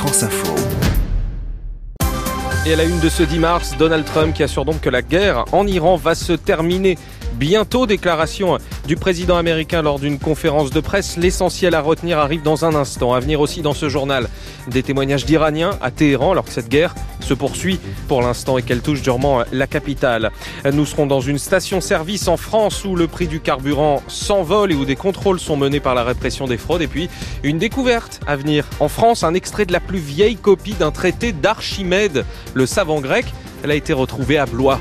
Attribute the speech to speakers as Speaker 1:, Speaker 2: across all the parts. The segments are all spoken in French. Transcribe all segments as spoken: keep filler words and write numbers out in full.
Speaker 1: France Info.
Speaker 2: Et à la une de ce dix mars, Donald Trump qui assure donc que la guerre en Iran va se terminer bientôt. Déclaration du président américain lors d'une conférence de presse. L'essentiel à retenir arrive dans un instant. À venir aussi dans ce journal des témoignages d'Iraniens à Téhéran alors que cette guerre se poursuit pour l'instant et qu'elle touche durement la capitale. Nous serons dans une station-service en France où le prix du carburant s'envole et où des contrôles sont menés par la répression des fraudes. Et puis une découverte à venir en France, un extrait de la plus vieille copie d'un traité d'Archimède, le savant grec. Elle a été retrouvée à Blois.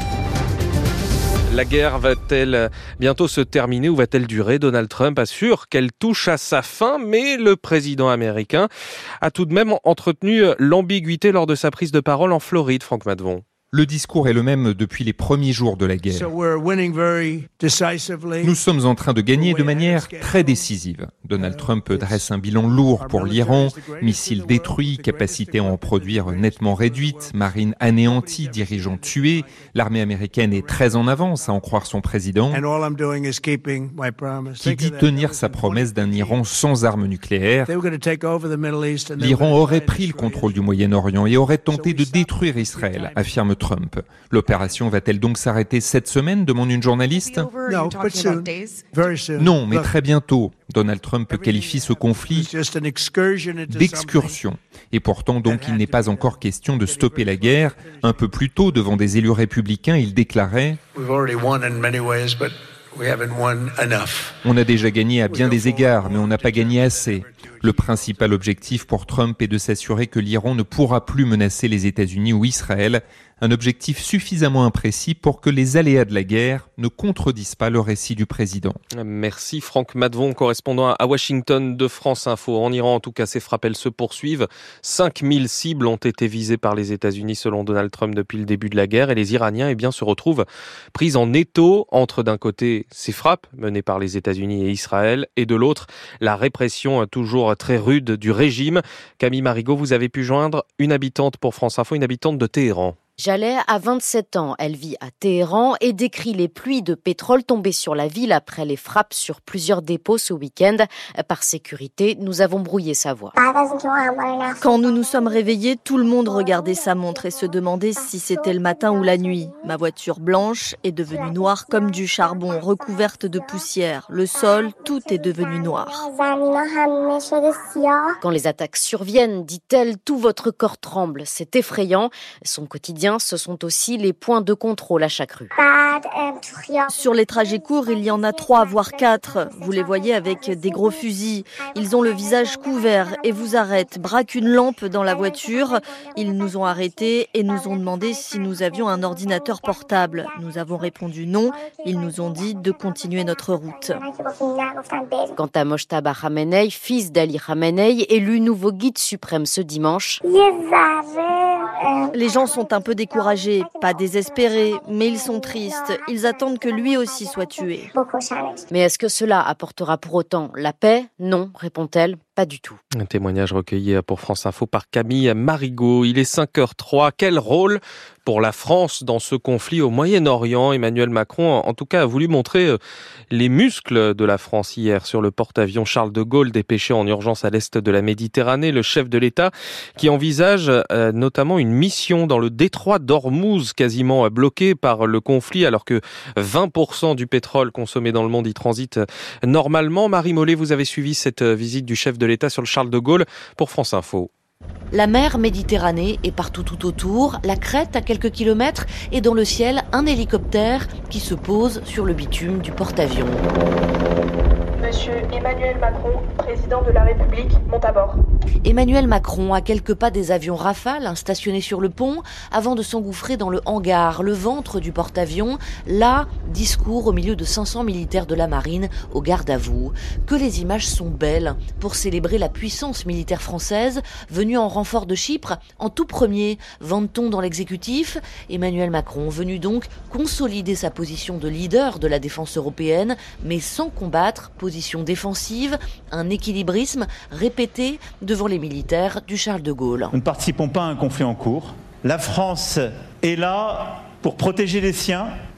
Speaker 2: La guerre va-t-elle bientôt se terminer ou va-t-elle durer ? Donald Trump assure qu'elle touche à sa fin, mais le président américain a tout de même entretenu l'ambiguïté lors de sa prise de parole en Floride, Franck Madvon.
Speaker 3: Le discours est le même depuis les premiers jours de la guerre. Nous sommes en train de gagner de manière très décisive. Donald Trump dresse un bilan lourd pour l'Iran. Missiles détruits, capacité à en produire nettement réduite, marine anéantie, dirigeants tués. L'armée américaine est très en avance, à en croire son président, qui dit tenir sa promesse d'un Iran sans armes nucléaires. L'Iran aurait pris le contrôle du Moyen-Orient et aurait tenté de détruire Israël, affirme Trump. L'opération va-t-elle donc s'arrêter cette semaine, demande une journaliste ? Non, mais très bientôt. Donald Trump qualifie ce conflit d'excursion. Et pourtant, donc, il n'est pas encore question de stopper la guerre. Un peu plus tôt, devant des élus républicains, il déclarait « On a déjà gagné à bien des égards, mais on n'a pas gagné assez. » Le principal objectif pour Trump est de s'assurer que l'Iran ne pourra plus menacer les États-Unis ou Israël, un objectif suffisamment imprécis pour que les aléas de la guerre ne contredisent pas le récit du président.
Speaker 2: Merci Franck Madvon, correspondant à Washington de France Info. En Iran, en tout cas, ces frappes elles se poursuivent. cinq mille cibles ont été visées par les États-Unis selon Donald Trump depuis le début de la guerre et les Iraniens eh bien, se retrouvent pris en étau entre d'un côté ces frappes menées par les États-Unis et Israël et de l'autre la répression toujours très rude du régime. Camille Marigot, vous avez pu joindre une habitante pour France Info, une habitante de Téhéran.
Speaker 4: Jaleh a vingt-sept ans, elle vit à Téhéran et décrit les pluies de pétrole tombées sur la ville après les frappes sur plusieurs dépôts ce week-end. Par sécurité, nous avons brouillé sa voix.
Speaker 5: Quand nous nous sommes réveillés, tout le monde regardait sa montre et se demandait si c'était le matin ou la nuit. Ma voiture blanche est devenue noire comme du charbon, recouverte de poussière. Le sol, tout est devenu noir.
Speaker 4: Quand les attaques surviennent, dit-elle, tout votre corps tremble. C'est effrayant. Son quotidien, ce sont aussi les points de contrôle à chaque rue.
Speaker 5: Sur les trajets courts, il y en a trois, voire quatre. Vous les voyez avec des gros fusils. Ils ont le visage couvert et vous arrêtent, braquent une lampe dans la voiture. Ils nous ont arrêtés et nous ont demandé si nous avions un ordinateur portable. Nous avons répondu non. Ils nous ont dit de continuer notre route.
Speaker 4: Quant à Mojtaba Khamenei, fils d'Ali Khamenei, élu nouveau guide suprême ce dimanche,
Speaker 5: les gens sont un peu découragés, pas désespérés, mais ils sont tristes. Ils attendent que lui aussi soit tué.
Speaker 4: Mais est-ce que cela apportera pour autant la paix ? Non, répond-elle. Pas du tout.
Speaker 2: Un témoignage recueilli pour France Info par Camille Marigot. Il est cinq heures trois. Quel rôle pour la France dans ce conflit au Moyen-Orient ? Emmanuel Macron, en tout cas, a voulu montrer les muscles de la France hier sur le porte-avions Charles de Gaulle dépêché en urgence à l'est de la Méditerranée. Le chef de l'État qui envisage euh, notamment une mission dans le détroit d'Ormuz, quasiment bloqué par le conflit, alors que vingt pour cent du pétrole consommé dans le monde y transite normalement. Marie Mollet, vous avez suivi cette visite du chef de l'État sur le Charles de Gaulle pour France Info.
Speaker 6: La mer Méditerranée est partout tout autour, la crête à quelques kilomètres et dans le ciel un hélicoptère qui se pose sur le bitume du porte-avions.
Speaker 7: Monsieur Emmanuel Macron, président de la République, monte à bord.
Speaker 6: Emmanuel Macron, à quelques pas des avions Rafale stationnés sur le pont, avant de s'engouffrer dans le hangar, le ventre du porte-avions. Là, discours au milieu de cinq cents militaires de la marine au garde à vous. Que les images sont belles pour célébrer la puissance militaire française venue en renfort de Chypre en tout premier, vante-t-on dans l'exécutif. Emmanuel Macron venu donc consolider sa position de leader de la défense européenne, mais sans combattre, position défensive, un équilibrisme répété devant les militaires du Charles de Gaulle.
Speaker 8: Nous ne participons pas à un conflit en cours. La France est là pour protéger les siens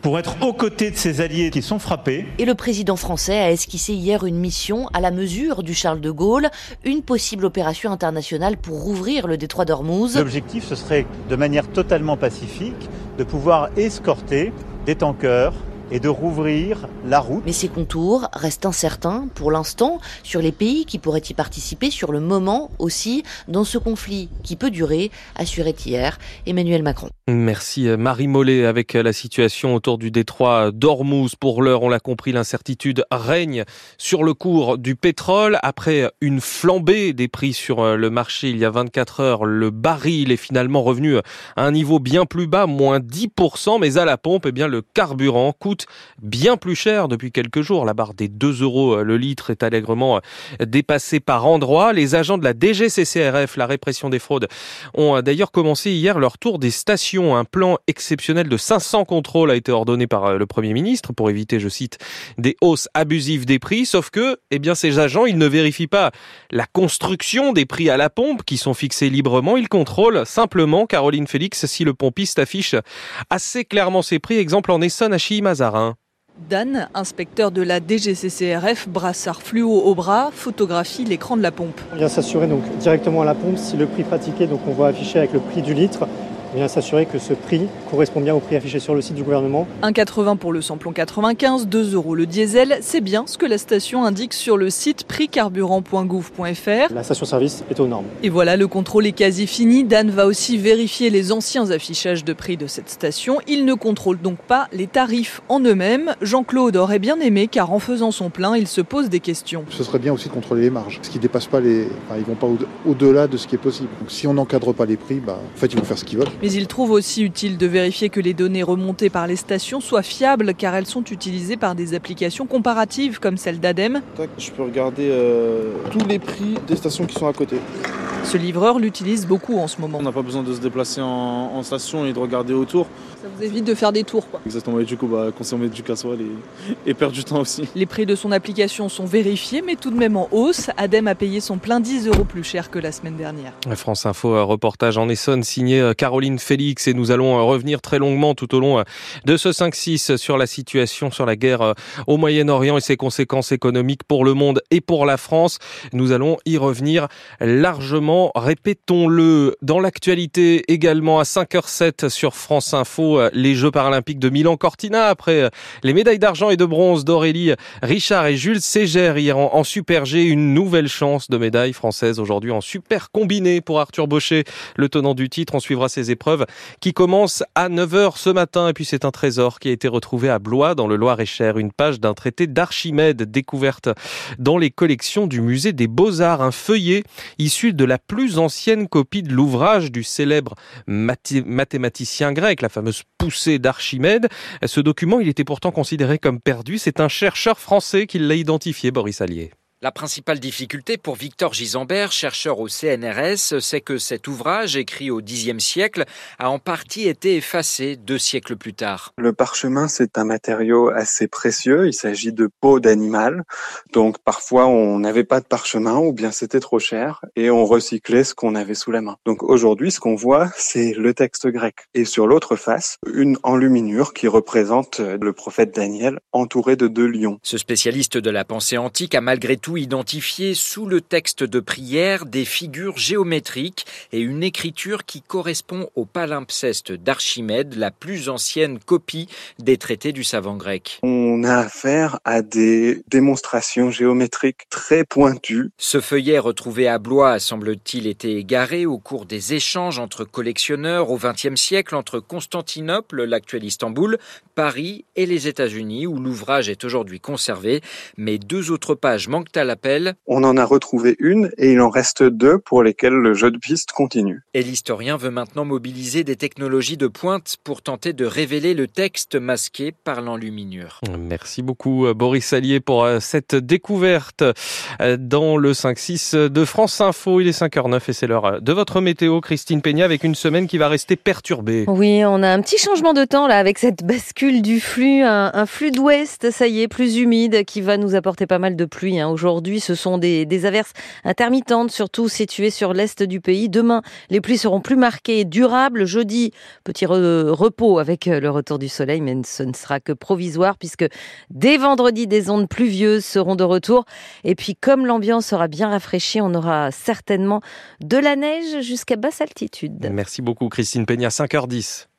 Speaker 1: pour être aux côtés de ses alliés qui sont frappés.
Speaker 6: Et le président français a esquissé hier une mission à la mesure du Charles de Gaulle, une possible opération internationale pour rouvrir le détroit d'Ormuz.
Speaker 1: L'objectif, ce serait de manière totalement pacifique de pouvoir escorter des tankers et de rouvrir la route.
Speaker 6: Mais ces contours restent incertains pour l'instant sur les pays qui pourraient y participer, sur le moment aussi dans ce conflit qui peut durer, assurait hier Emmanuel Macron.
Speaker 2: Merci Marie Mollet. Avec la situation autour du détroit d'Ormuz, pour l'heure, on l'a compris, l'incertitude règne sur le cours du pétrole. Après une flambée des prix sur le marché il y a vingt-quatre heures, le baril est finalement revenu à un niveau bien plus bas, moins dix pour cent, mais à la pompe, eh bien, le carburant coûte bien plus cher depuis quelques jours. La barre des deux euros le litre est allègrement dépassée par endroits. Les agents de la D G C C R F, la répression des fraudes, ont d'ailleurs commencé hier leur tour des stations. Un plan exceptionnel de cinq cents contrôles a été ordonné par le Premier ministre pour éviter, je cite, des hausses abusives des prix. Sauf que, eh bien, ces agents, ils ne vérifient pas la construction des prix à la pompe qui sont fixés librement. Ils contrôlent simplement, Caroline Félix, si le pompiste affiche assez clairement ses prix. Exemple en Essonne, à Chilly-Mazarin.
Speaker 8: Dan, inspecteur de la D G C C R F, brassard fluo au bras, photographie l'écran de la pompe.
Speaker 9: On vient s'assurer donc directement à la pompe si le prix pratiqué, donc on voit affiché avec le prix du litre. On vient s'assurer que ce prix correspond bien au prix affiché sur le site du gouvernement.
Speaker 8: un virgule quatre-vingts pour le samplon quatre-vingt-quinze, deux euros le diesel. C'est bien ce que la station indique sur le site prix carburant point gouv point f r.
Speaker 9: La station-service est aux normes.
Speaker 8: Et voilà, le contrôle est quasi fini. Dan va aussi vérifier les anciens affichages de prix de cette station. Il ne contrôle donc pas les tarifs en eux-mêmes. Jean-Claude aurait bien aimé, car en faisant son plein, il se pose des questions.
Speaker 10: Ce serait bien aussi de contrôler les marges, parce qu'ils dépassent pas les, enfin, ils vont pas au-delà de ce qui est possible. Donc si on n'encadre pas les prix, bah, en fait, ils vont faire ce qu'ils veulent.
Speaker 8: Mais il trouve aussi utile de vérifier que les données remontées par les stations soient fiables, car elles sont utilisées par des applications comparatives comme celle d'Adem.
Speaker 11: Je peux regarder euh, tous les prix des stations qui sont à côté.
Speaker 8: Ce livreur l'utilise beaucoup en ce moment.
Speaker 11: On n'a pas besoin de se déplacer en, en station et de regarder autour.
Speaker 8: Ça vous évite de faire des tours, quoi.
Speaker 11: Exactement, et du coup, bah, consommer du gasoil et, et perdre du temps aussi.
Speaker 8: Les prix de son application sont vérifiés, mais tout de même en hausse. Adem a payé son plein dix euros plus cher que la semaine dernière.
Speaker 2: France Info, reportage en Essonne signé Caroline Félix, et nous allons revenir très longuement tout au long de ce cinq six sur la situation, sur la guerre au Moyen-Orient et ses conséquences économiques pour le monde et pour la France. Nous allons y revenir largement, répétons-le. Dans l'actualité également, à cinq heures zéro sept sur France Info, les Jeux paralympiques de Milan-Cortina, après les médailles d'argent et de bronze d'Aurélie Richard et Jules Ségère hier en, en Super G. Une nouvelle chance de médaille française aujourd'hui en super combiné pour Arthur Bauchet, le tenant du titre. On suivra ces épreuves qui commencent à neuf heures ce matin. Et puis c'est un trésor qui a été retrouvé à Blois dans le Loir-et-Cher, une page d'un traité d'Archimède découverte dans les collections du musée des Beaux-Arts, un feuillet issu de la plus ancienne copie de l'ouvrage du célèbre mathé- mathématicien grec, la fameuse poussée d'Archimède. Ce document, il était pourtant considéré comme perdu. C'est un chercheur français qui l'a identifié, Boris Allier.
Speaker 12: La principale difficulté pour Victor Gisembert, chercheur au C N R S, c'est que cet ouvrage, écrit au dixième siècle, a en partie été effacé deux siècles plus tard.
Speaker 13: Le parchemin, c'est un matériau assez précieux. Il s'agit de peau d'animal. Donc, parfois, on n'avait pas de parchemin ou bien c'était trop cher et on recyclait ce qu'on avait sous la main. Donc, aujourd'hui, ce qu'on voit, c'est le texte grec. Et sur l'autre face, une enluminure qui représente le prophète Daniel entouré de deux lions.
Speaker 12: Ce spécialiste de la pensée antique a malgré tout identifié sous le texte de prière des figures géométriques et une écriture qui correspond au palimpseste d'Archimède, la plus ancienne copie des traités du savant grec.
Speaker 13: On a affaire à des démonstrations géométriques très pointues.
Speaker 12: Ce feuillet retrouvé à Blois a, semble-t-il, été égaré au cours des échanges entre collectionneurs au vingtième siècle entre Constantinople, l'actuel Istanbul, Paris et les États-Unis, où l'ouvrage est aujourd'hui conservé. Mais deux autres pages manquent à l'appel.
Speaker 13: On en a retrouvé une et il en reste deux pour lesquelles le jeu de piste continue.
Speaker 12: Et l'historien veut maintenant mobiliser des technologies de pointe pour tenter de révéler le texte masqué par l'enluminure.
Speaker 2: Merci beaucoup Boris Allier pour cette découverte dans le cinq six de France Info. Il est cinq heures neuf et c'est l'heure de votre météo, Christine Peña, avec une semaine qui va rester perturbée.
Speaker 5: Oui, on a un petit changement de temps là avec cette bascule du flux, un, un flux d'ouest, ça y est, plus humide, qui va nous apporter pas mal de pluie hein, aujourd'hui. aujourd'hui. Ce sont des, des averses intermittentes, surtout situées sur l'est du pays. Demain, les pluies seront plus marquées et durables. Jeudi, petit re- repos avec le retour du soleil, mais ce ne sera que provisoire puisque dès vendredi, des ondes pluvieuses seront de retour. Et puis, comme l'ambiance sera bien rafraîchie, on aura certainement de la neige jusqu'à basse altitude.
Speaker 2: Merci beaucoup Christine Peña, cinq heures dix.